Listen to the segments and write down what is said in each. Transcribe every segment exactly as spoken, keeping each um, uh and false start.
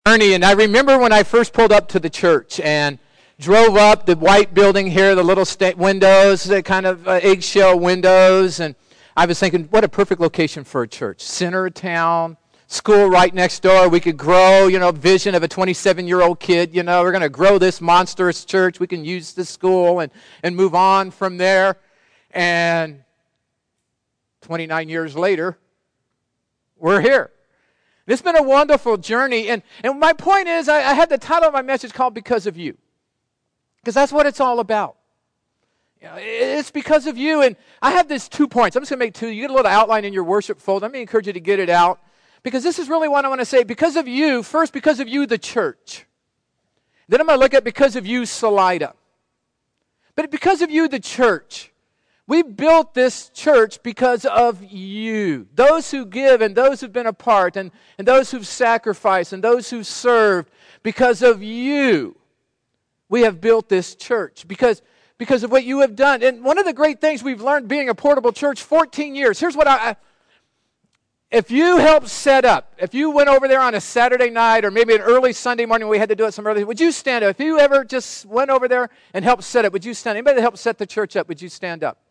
Ernie, and I remember when I first pulled up to the church and drove up the white building here, the little sta- windows, the kind of uh, eggshell windows, and I was thinking, what a perfect location for a church. Center of town, school right next door. We could grow, you know, vision of a twenty-seven-year-old kid, you know, we're going to grow this monstrous church. We can use the school and, and move on from there. And twenty-nine years later, we're here. It's been a wonderful journey, and, and my point is, I, I had the title of my message called Because of You, because that's what it's all about. You know, it's because of you, and I have these two points. I'm just going to make two. You get a little outline in your worship folder. Let me encourage you to get it out, because this is really what I want to say. Because of you, first, because of you, the church. Then I'm going to look at because of you, Salida. But because of you, the church. We built this church because of you. Those who give and those who've been a part and, and those who've sacrificed and those who've served, because of you, we have built this church. Because, because of what you have done. And one of the great things we've learned being a portable church, fourteen years. Here's what I... I if you helped set up, if you went over there on a Saturday night or maybe an early Sunday morning, we had to do it some early, would you stand up? If you ever just went over there and helped set up, would you stand up? Anybody that helped set the church up, would you stand up?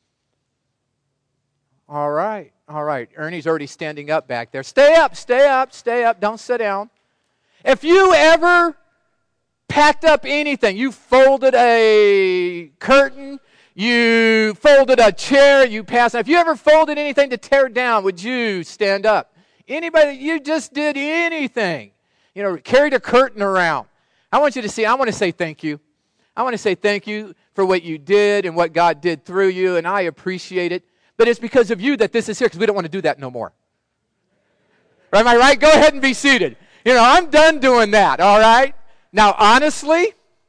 All right, all right. Ernie's already standing up back there. Stay up, stay up, stay up. Don't sit down. If you ever packed up anything, you folded a curtain, you folded a chair, you passed. If you ever folded anything to tear down, would you stand up? Anybody, you just did anything. You know, carried a curtain around. I want you to see, I want to say thank you. I want to say thank you for what you did and what God did through you, and I appreciate it. But it's because of you that this is here, because we don't want to do that no more. Right, am I right? Go ahead and be seated. You know, I'm done doing that, all right? Now, honestly,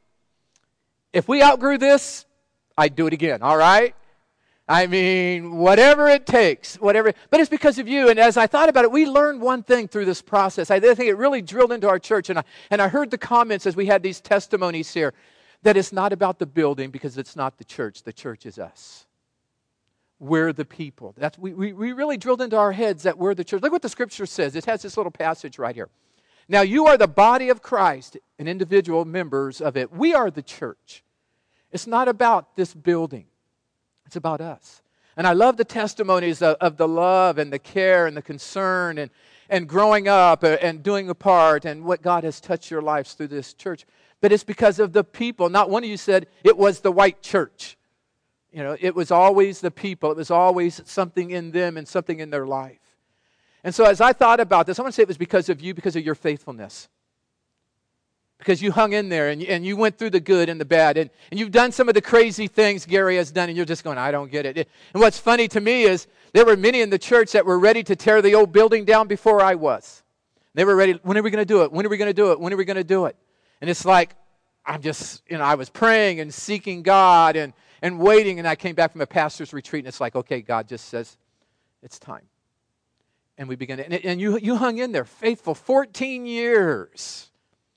if we outgrew this, I'd do it again, all right? I mean, whatever it takes, whatever. But it's because of you. And as I thought about it, we learned one thing through this process. I think it really drilled into our church. And I, and I heard the comments as we had these testimonies here, that it's not about the building because it's not the church. The church is us. We're the people. That's we, we, we really drilled into our heads that we're the church. Look what the scripture says. It has this little passage right here. Now you are the body of Christ and individual members of it. We are the church. It's not about this building. It's about us. And I love the testimonies of, of the love and the care and the concern and, and growing up and doing a part and what God has touched your lives through this church. But it's because of the people. Not one of you said it was the white church. You know, it was always the people. It was always something in them and something in their life. And so as I thought about this, I want to say it was because of you, because of your faithfulness. Because you hung in there and you, and you went through the good and the bad. And, and you've done some of the crazy things Gary has done, and you're just going, I don't get it. And what's funny to me is there were many in the church that were ready to tear the old building down before I was. They were ready, when are we going to do it? When are we going to do it? When are we going to do it? And it's like, I'm just, you know, I was praying and seeking God and and waiting, and I came back from a pastor's retreat, and it's like, okay, God just says, it's time. And we began to, and, and you, you hung in there, faithful, fourteen years.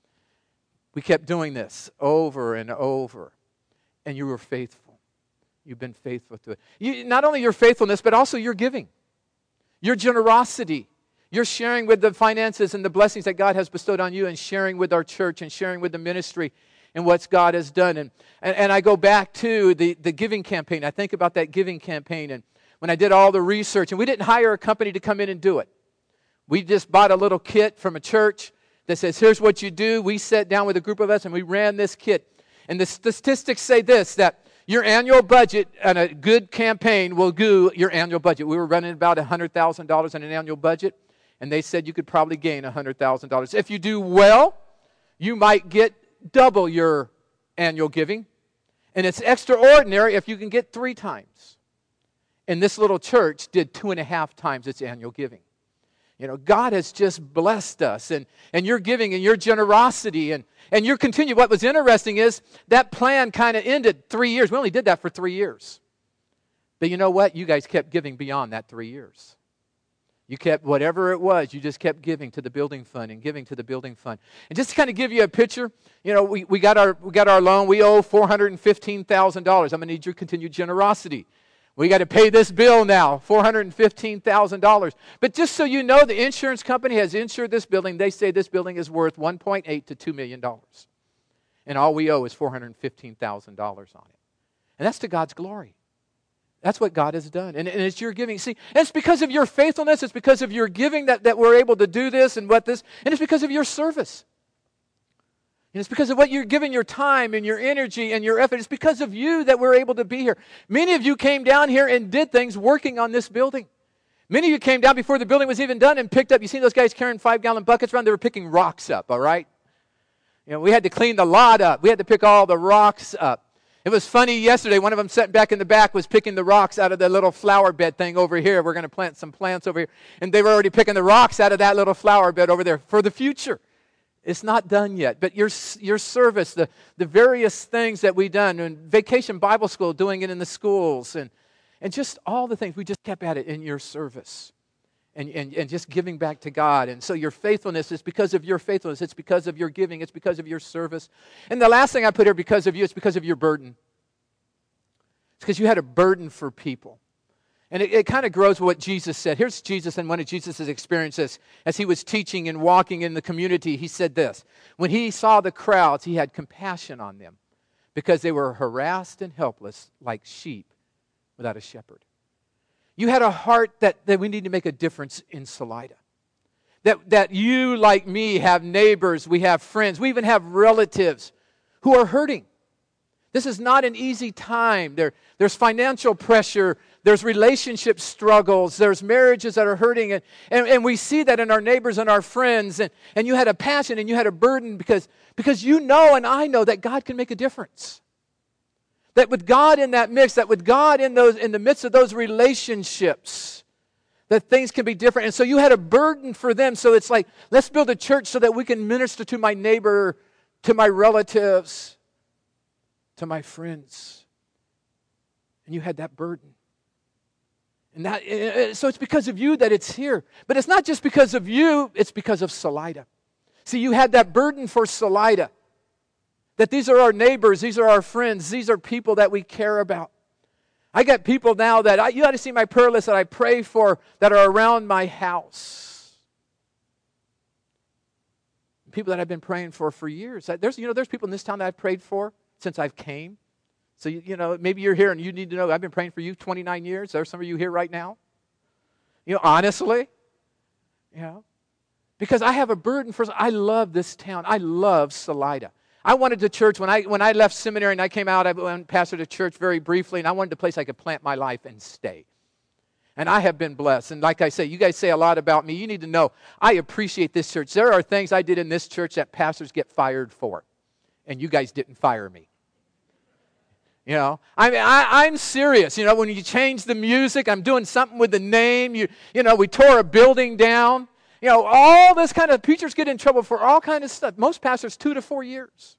We kept doing this over and over, and you were faithful. You've been faithful to it. You, not only your faithfulness, but also your giving, your generosity, your sharing with the finances and the blessings that God has bestowed on you, and sharing with our church, and sharing with the ministry, and what God has done. And, and, and I go back to the, the giving campaign. I think about that giving campaign. And when I did all the research, and we didn't hire a company to come in and do it. We just bought a little kit from a church that says, here's what you do. We sat down with a group of us, and we ran this kit. And the statistics say this, that your annual budget on a good campaign will do your annual budget. We were running about one hundred thousand dollars on an annual budget, and they said you could probably gain one hundred thousand dollars. If you do well, you might get double your annual giving. And it's extraordinary if you can get three times. And this little church did two and a half times its annual giving. You know, God has just blessed us. And, and your giving and your generosity and, and your continue. What was interesting is that plan kind of ended three years. We only did that for three years. But you know what? You guys kept giving beyond that three years. You kept, whatever it was, you just kept giving to the building fund and giving to the building fund. And just to kind of give you a picture, you know, we, we got our we got our loan. We owe four hundred fifteen thousand dollars. I'm going to need your continued generosity. We got to pay this bill now, four hundred fifteen thousand dollars. But just so you know, the insurance company has insured this building. They say this building is worth one point eight to two million dollars. And all we owe is four hundred fifteen thousand dollars on it. And that's to God's glory. That's what God has done. And, and it's your giving. See, it's because of your faithfulness. It's because of your giving that, that we're able to do this and what this. And it's because of your service. And it's because of what you're giving your time and your energy and your effort. It's because of you that we're able to be here. Many of you came down here and did things working on this building. Many of you came down before the building was even done and picked up. You see those guys carrying five-gallon buckets around? They were picking rocks up, all right? You know, we had to clean the lot up. We had to pick all the rocks up. It was funny yesterday. One of them sitting back in the back was picking the rocks out of the little flower bed thing over here. We're going to plant some plants over here. And they were already picking the rocks out of that little flower bed over there for the future. It's not done yet, but your your service, the, the various things that we've done, and Vacation Bible School, doing it in the schools, and, and just all the things, we just kept at it in your service and, and, and just giving back to God. And so your faithfulness is because of your faithfulness. It's because of your giving. It's because of your service. And the last thing I put here, because of you, it's because of your burden. It's because you had a burden for people. And it, it kind of grows with what Jesus said. Here's Jesus and one of Jesus' experiences as he was teaching and walking in the community. He said this: when he saw the crowds, he had compassion on them because they were harassed and helpless like sheep without a shepherd. You had a heart that, that we need to make a difference in Salida. That, that you, like me, have neighbors, we have friends, we even have relatives who are hurting. This is not an easy time. There, there's financial pressure. There's relationship struggles. There's marriages that are hurting. And, and, and we see that in our neighbors and our friends. And, and you had a passion and you had a burden because, because you know and I know that God can make a difference. That with God in that mix, that with God in those in the midst of those relationships, that things can be different. And so you had a burden for them. So it's like, let's build a church so that we can minister to my neighbor, to my relatives, to my friends. And you had that burden. And that, so it's because of you that it's here. But it's not just because of you, it's because of Salida. See, you had that burden for Salida. That these are our neighbors, these are our friends, these are people that we care about. I got people now that, I, you ought to see my prayer list that I pray for that are around my house. People that I've been praying for for years. There's, you know, there's people in this town that I've prayed for since I've came. So, you, you know, maybe you're here and you need to know, I've been praying for you twenty-nine years. There's some of you here right now. You know, honestly. You know, because I have a burden for, I love this town. I love Salida. I wanted the church, when I when I left seminary and I came out, I went pastored a church very briefly, and I wanted a place I could plant my life and stay. And I have been blessed. And like I say, you guys say a lot about me. You need to know, I appreciate this church. There are things I did in this church that pastors get fired for. And you guys didn't fire me. You know, I mean, I, I'm serious. You know, when you change the music, I'm doing something with the name. You, you know, we tore a building down. You know, all this kind of, preachers get in trouble for all kind of stuff. Most pastors, two to four years.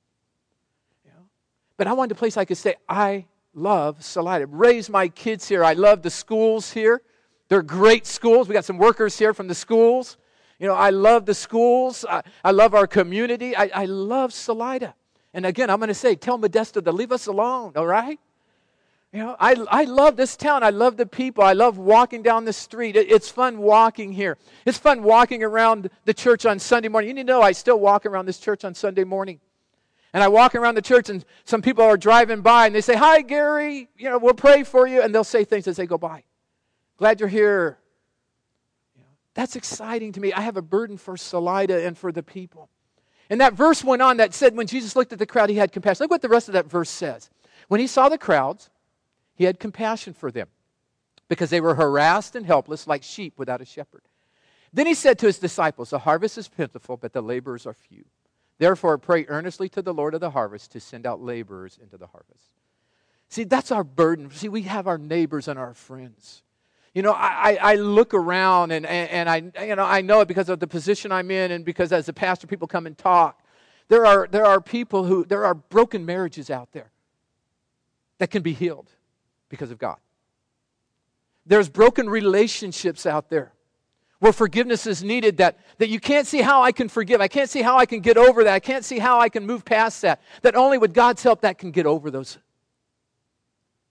You know, but I wanted a place I could say, I love Salida. Raised my kids here. I love the schools here. They're great schools. We got some workers here from the schools. You know, I love the schools. I, I love our community. I, I love Salida. And again, I'm going to say, tell Modesto to leave us alone, all right? You know, I, I love this town. I love the people. I love walking down the street. It, it's fun walking here. It's fun walking around the church on Sunday morning. You need to know I still walk around this church on Sunday morning. And I walk around the church and some people are driving by and they say, hi, Gary, you know, we'll pray for you. And they'll say things as they go by. Glad you're here. You know, that's exciting to me. I have a burden for Salida and for the people. And that verse went on that said when Jesus looked at the crowd, he had compassion. Look what the rest of that verse says. When he saw the crowds, he had compassion for them because they were harassed and helpless like sheep without a shepherd. Then he said to his disciples, the harvest is plentiful, but the laborers are few. Therefore, pray earnestly to the Lord of the harvest to send out laborers into the harvest. See, that's our burden. See, we have our neighbors and our friends. You know, I, I look around and, and, and I, you know, I know it because of the position I'm in and because as a pastor, people come and talk. There are, there are people who, there are broken marriages out there that can be healed because of God. There's broken relationships out there where forgiveness is needed that, that you can't see how I can forgive. I can't see how I can get over that. I can't see how I can move past that. That only with God's help that can get over those.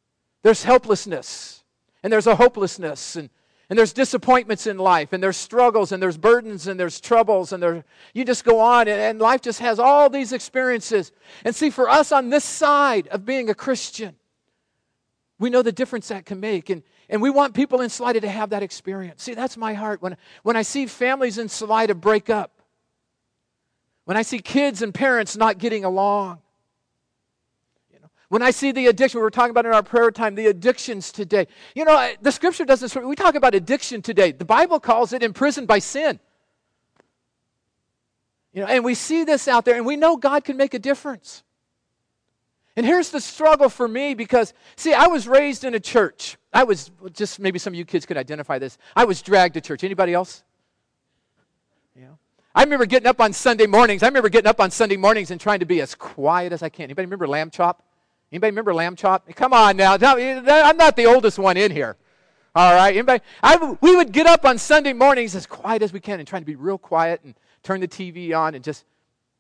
there's helplessness, and there's a hopelessness, and, and there's disappointments in life, and there's struggles, and there's burdens, and there's troubles, and there, you just go on, and, and life just has all these experiences. And see, for us on this side of being a Christian, we know the difference that can make, and, and we want people in Salida to have that experience. See, that's my heart. When, when I see families in Salida break up, when I see kids and parents not getting along, you know, when I see the addiction, we were talking about in our prayer time, the addictions today. You know, the Scripture doesn't, we talk about addiction today. The Bible calls it imprisoned by sin. You know, and we see this out there, and we know God can make a difference. And here's the struggle for me because, see, I was raised in a church. I was, just maybe some of you kids could identify this. I was dragged to church. Anybody else? You know? I remember getting up on Sunday mornings. I remember getting up on Sunday mornings and trying to be as quiet as I can. Anybody remember Lamb Chop? Anybody remember Lamb Chop? Come on now. I'm not the oldest one in here. All right? Anybody? I, we would get up on Sunday mornings as quiet as we can and trying to be real quiet and turn the T V on and just,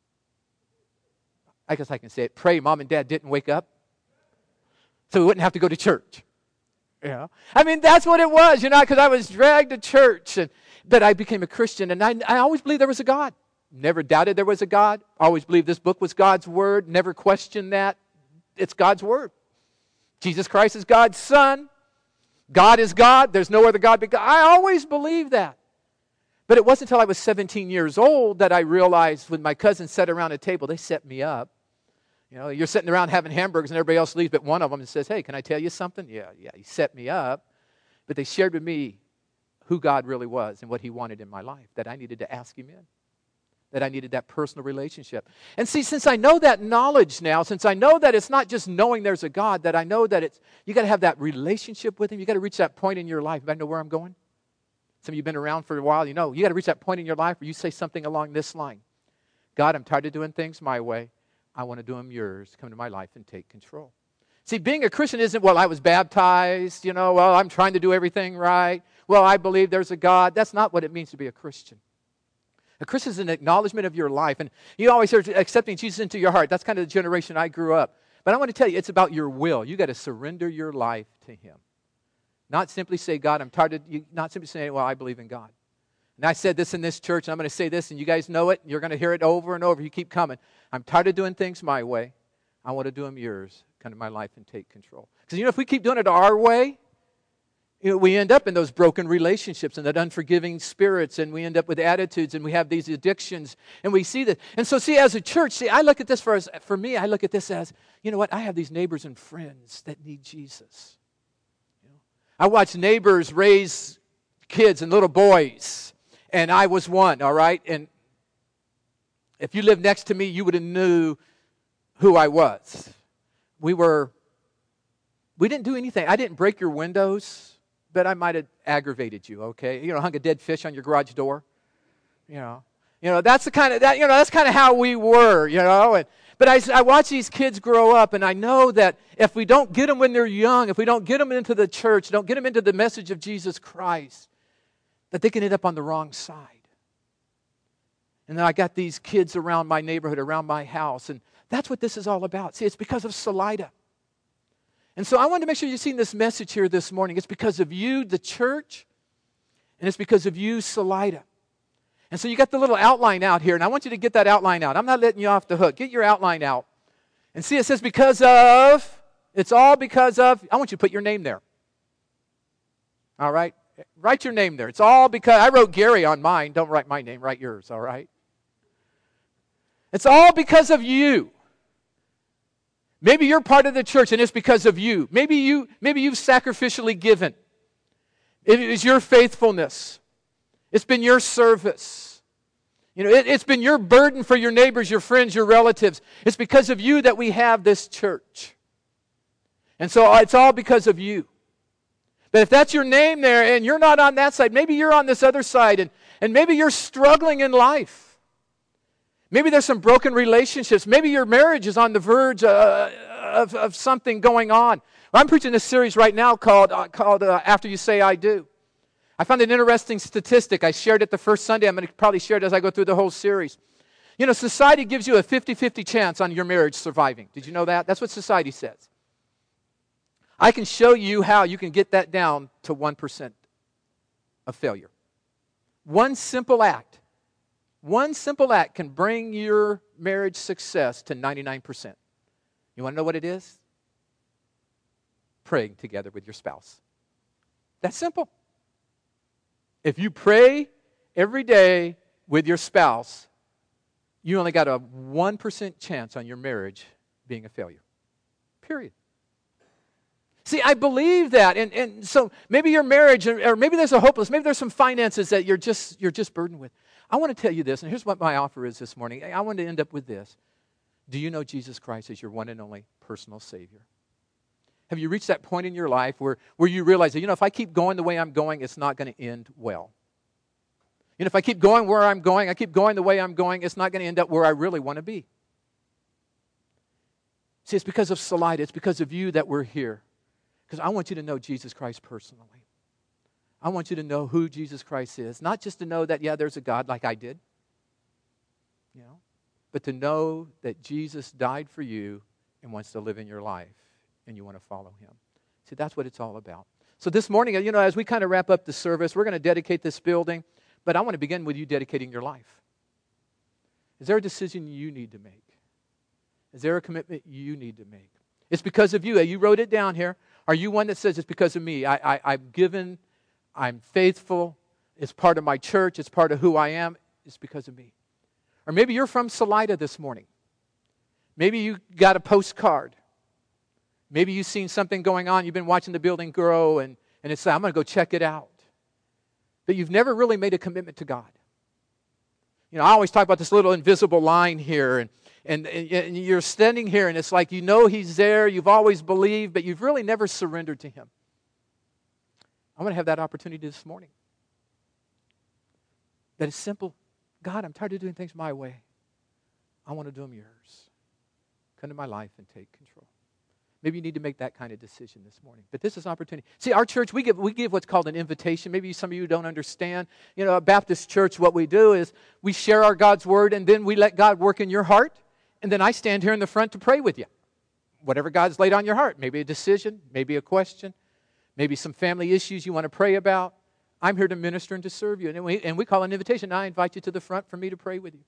I guess I can say it, pray Mom and Dad didn't wake up so we wouldn't have to go to church. You know? I mean, that's what it was, you know, because I was dragged to church. And But I became a Christian, and I, I always believed there was a God. Never doubted there was a God. Always believed this book was God's Word. Never questioned that. It's God's Word. Jesus Christ is God's Son. God is God. There's no other God but God. I always believed that. But it wasn't until I was seventeen years old that I realized when my cousins sat around a table, they set me up. You know, you're sitting around having hamburgers, and everybody else leaves, but one of them says, hey, can I tell you something? Yeah, yeah, he set me up. But they shared with me who God really was and what He wanted in my life, that I needed to ask Him in, that I needed that personal relationship. And see, since I know that knowledge now, since I know that it's not just knowing there's a God, that I know that it's, you got to have that relationship with Him. You got to reach that point in your life. Anybody know where I'm going? Some of you have been around for a while. You know, you got to reach that point in your life where you say something along this line. God, I'm tired of doing things my way. I want to do them yours. Come into my life and take control. See, being a Christian isn't, well, I was baptized, you know, well, I'm trying to do everything right. Well, I believe there's a God. That's not what it means to be a Christian. A Christian is an acknowledgement of your life. And you always hear accepting Jesus into your heart. That's kind of the generation I grew up. But I want to tell you, it's about your will. You got to surrender your life to Him. Not simply say, God, I'm tired of you. Not simply saying, well, I believe in God. And I said this in this church, and I'm going to say this, and you guys know it. And you're going to hear it over and over. You keep coming. I'm tired of doing things my way. I want to do them yours. Come to my life and take control. Because, you know, if we keep doing it our way, you know, we end up in those broken relationships and that unforgiving spirits, and we end up with attitudes, and we have these addictions, and we see that. And so, see, as a church, see, I look at this for us, for me, I look at this as, you know what, I have these neighbors and friends that need Jesus. You know, I watch neighbors raise kids and little boys, and I was one, all right? And if you lived next to me, you would have knew who I was. We were, we didn't do anything. I didn't break your windows, but I might have aggravated you, okay? You know, hung a dead fish on your garage door. You know, you know that's the kind of, that, you know, that's kind of how we were, you know. And, but I, I watch these kids grow up, and I know that if we don't get them when they're young, if we don't get them into the church, don't get them into the message of Jesus Christ, that they can end up on the wrong side. And then I got these kids around my neighborhood, around my house, and that's what this is all about. See, it's because of Salida. And so I wanted to make sure you've seen this message here this morning. It's because of you, the church, and it's because of you, Salida. And so you got the little outline out here, and I want you to get that outline out. I'm not letting you off the hook. Get your outline out. And see, it says because of, it's all because of, I want you to put your name there. All right? Write your name there. It's all because, I wrote Gary on mine. Don't write my name, write yours, all right? It's all because of you. Maybe you're part of the church and it's because of you. Maybe you, maybe you've sacrificially given. It is your faithfulness. It's been your service. You know, it, it's been your burden for your neighbors, your friends, your relatives. It's because of you that we have this church. And so it's all because of you. But if that's your name there and you're not on that side, maybe you're on this other side, and, and maybe you're struggling in life. Maybe there's some broken relationships. Maybe your marriage is on the verge uh, of, of something going on. Well, I'm preaching this series right now called, uh, called uh, After You Say I Do. I found an interesting statistic. I shared it the first Sunday. I'm going to probably share it as I go through the whole series. You know, society gives you a fifty-fifty chance on your marriage surviving. Did you know that? That's what society says. I can show you how you can get that down to one percent of failure. One simple act. One simple act can bring your marriage success to ninety-nine percent. You want to know what it is? Praying together with your spouse. That's simple. If you pray every day with your spouse, you only got a one percent chance on your marriage being a failure. Period. See, I believe that. And, and so maybe your marriage, or maybe there's a hopeless, maybe there's some finances that you're just, you're just burdened with. I want to tell you this, and here's what my offer is this morning. I want to end up with this. Do you know Jesus Christ as your one and only personal Savior? Have you reached that point in your life where, where you realize that, you know, if I keep going the way I'm going, it's not going to end well? You know, if I keep going where I'm going, I keep going the way I'm going, it's not going to end up where I really want to be. See, it's because of Salida. It's because of you that we're here. Because I want you to know Jesus Christ personally. I want you to know who Jesus Christ is. Not just to know that, yeah, there's a God like I did. You know, but to know that Jesus died for you and wants to live in your life and you want to follow Him. See, that's what it's all about. So this morning, you know, as we kind of wrap up the service, we're going to dedicate this building, but I want to begin with you dedicating your life. Is there a decision you need to make? Is there a commitment you need to make? It's because of you. You wrote it down here. Are you one that says it's because of me? I, I, I've given, I'm faithful, it's part of my church, it's part of who I am, it's because of me. Or maybe you're from Salida this morning. Maybe you got a postcard. Maybe you've seen something going on, you've been watching the building grow, and, and it's like, I'm going to go check it out. But you've never really made a commitment to God. You know, I always talk about this little invisible line here, and And, and you're standing here, and it's like you know He's there, you've always believed, but you've really never surrendered to Him. I want to have that opportunity this morning. That it's simple. God, I'm tired of doing things my way. I want to do them yours. Come to my life and take control. Maybe you need to make that kind of decision this morning. But this is an opportunity. See, our church, we give, we give what's called an invitation. Maybe some of you don't understand. You know, at Baptist Church, what we do is we share our God's Word, and then we let God work in your heart. And then I stand here in the front to pray with you. Whatever God's laid on your heart. Maybe a decision, maybe a question, maybe some family issues you want to pray about. I'm here to minister and to serve you. And we, and we call it an invitation. I invite you to the front for me to pray with you.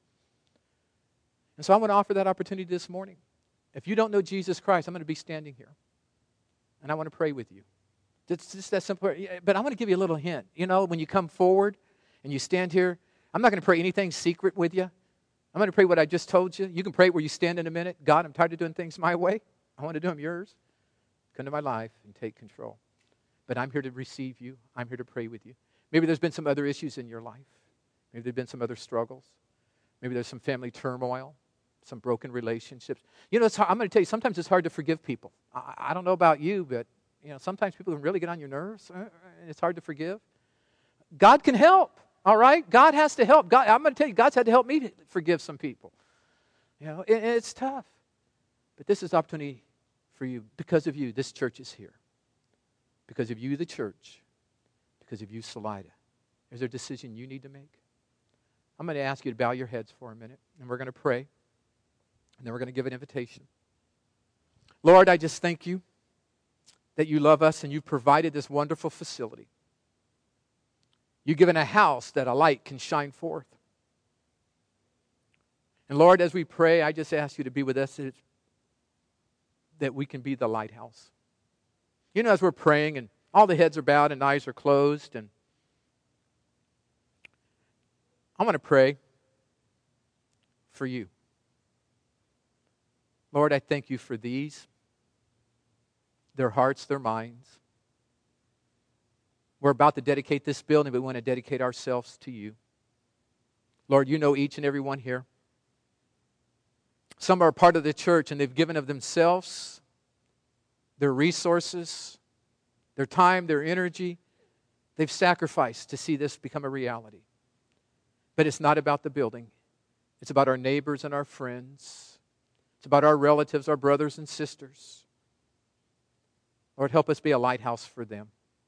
And so I want to offer that opportunity this morning. If you don't know Jesus Christ, I'm going to be standing here. And I want to pray with you. It's just that simple. But I want to give you a little hint. You know, when you come forward and you stand here, I'm not going to pray anything secret with you. I'm going to pray what I just told you. You can pray where you stand in a minute. God, I'm tired of doing things my way. I want to do them yours. Come to my life and take control. But I'm here to receive you. I'm here to pray with you. Maybe there's been some other issues in your life. Maybe there's been some other struggles. Maybe there's some family turmoil, some broken relationships. You know, it's hard. I'm going to tell you, sometimes it's hard to forgive people. I, I don't know about you, but you know, sometimes people can really get on your nerves. It's hard to forgive. God can help. All right? God has to help. God, I'm going to tell you, God's had to help me to forgive some people. You know, it, it's tough. But this is opportunity for you. Because of you, this church is here. Because of you, the church. Because of you, Salida. Is there a decision you need to make? I'm going to ask you to bow your heads for a minute, and we're going to pray. And then we're going to give an invitation. Lord, I just thank you that you love us and you've provided this wonderful facility. You've given a house that a light can shine forth. And Lord, as we pray, I just ask you to be with us, that we can be the lighthouse. You know, as we're praying and all the heads are bowed and eyes are closed, and I want to pray for you. Lord, I thank you for these, their hearts, their minds. We're about to dedicate this building, but we want to dedicate ourselves to you. Lord, you know each and every one here. Some are a part of the church, and they've given of themselves, their resources, their time, their energy. They've sacrificed to see this become a reality. But it's not about the building. It's about our neighbors and our friends. It's about our relatives, our brothers and sisters. Lord, help us be a lighthouse for them.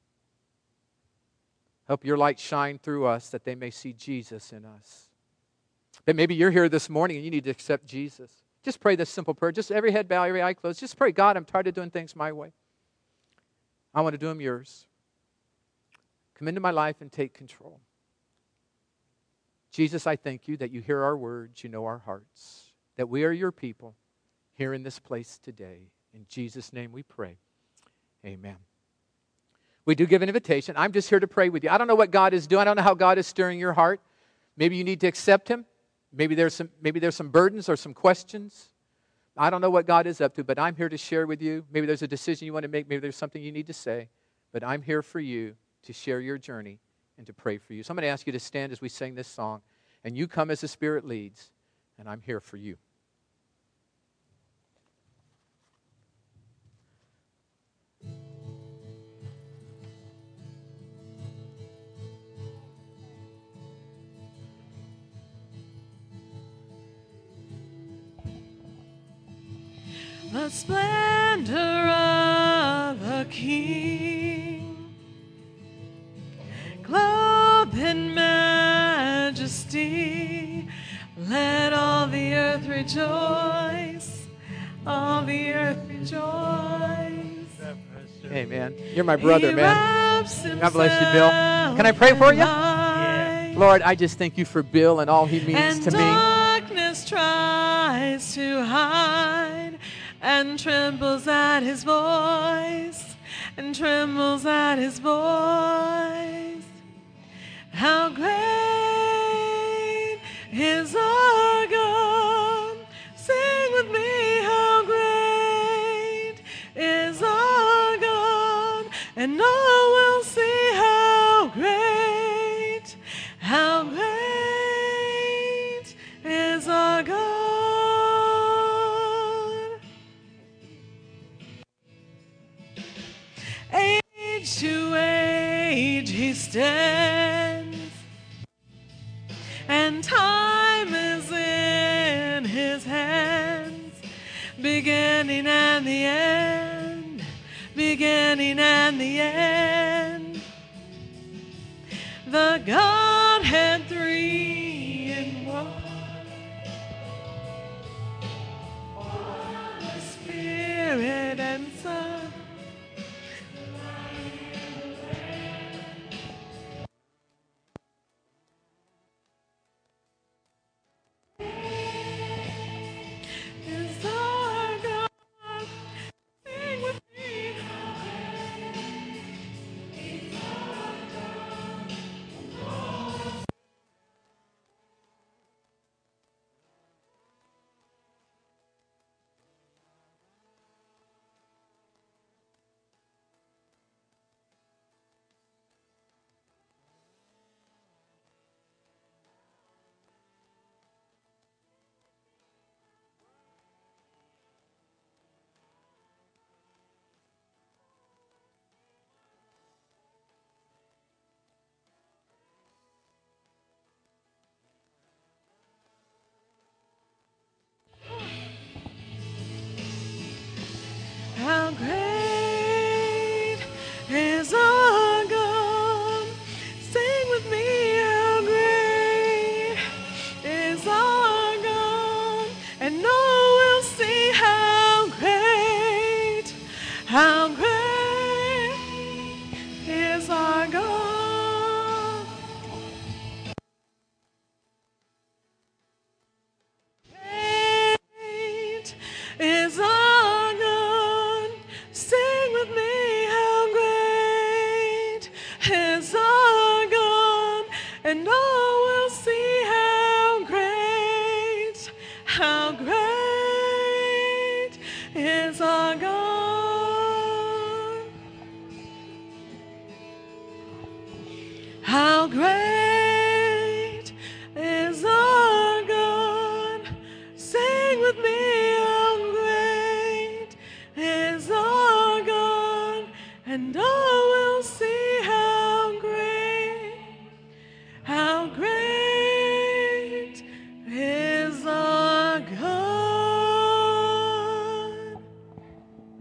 Help your light shine through us that they may see Jesus in us. But maybe you're here this morning and you need to accept Jesus. Just pray this simple prayer. Just every head bowed, every eye closed. Just pray, God, I'm tired of doing things my way. I want to do them yours. Come into my life and take control. Jesus, I thank you that you hear our words, you know our hearts, that we are your people here in this place today. In Jesus' name we pray. Amen. We do give an invitation. I'm just here to pray with you. I don't know what God is doing. I don't know how God is stirring your heart. Maybe you need to accept Him. Maybe there's some, maybe there's some burdens or some questions. I don't know what God is up to, but I'm here to share with you. Maybe there's a decision you want to make. Maybe there's something you need to say. But I'm here for you to share your journey and to pray for you. So I'm going to ask you to stand as we sing this song. And you come as the Spirit leads. And I'm here for you. The splendor of a king, clothed in majesty, let all the earth rejoice, all the earth rejoice. Amen. You're my brother, man. God bless you, Bill. Can I pray for you? Yeah. Lord, I just thank you for Bill and all he means and to me. Darkness tries to hide and trembles at his voice, and trembles at his voice. How great is our God. Sing with me, how great is our God. And all will see how great, how great is our God. Age to age he stands, and time is in his hands, beginning and the end, beginning and the end. The Godhead three in one, Father, Spirit, and Son. Is our God. Sing with me, how great is our God. How great is our God. Sing with me, how great is our God. And all will see how great, how great is our God. Great is our God. Sing with me, how great is our God. And all will see how great, how great is our God. How great is our God. Sing with me, how great is our God. And all will see how great, how great is our God.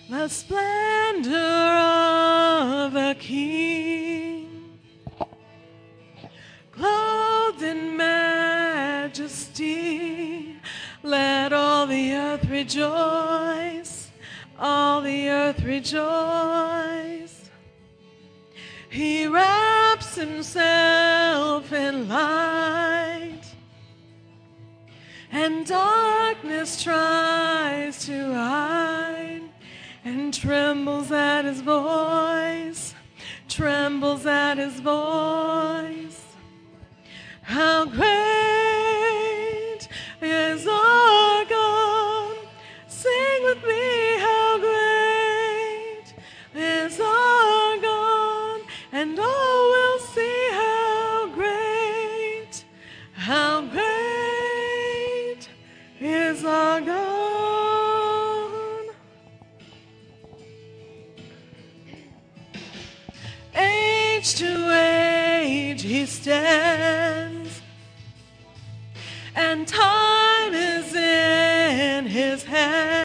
the splendor of a king, clothed in majesty. Let all the earth rejoice, all the earth rejoice. He wraps himself in light, and darkness tries to hide, and trembles at his voice, trembles at his voice. How great is our God! Sing with me, how great is our God! And all will see how great, how great is our God. Age to age he stands,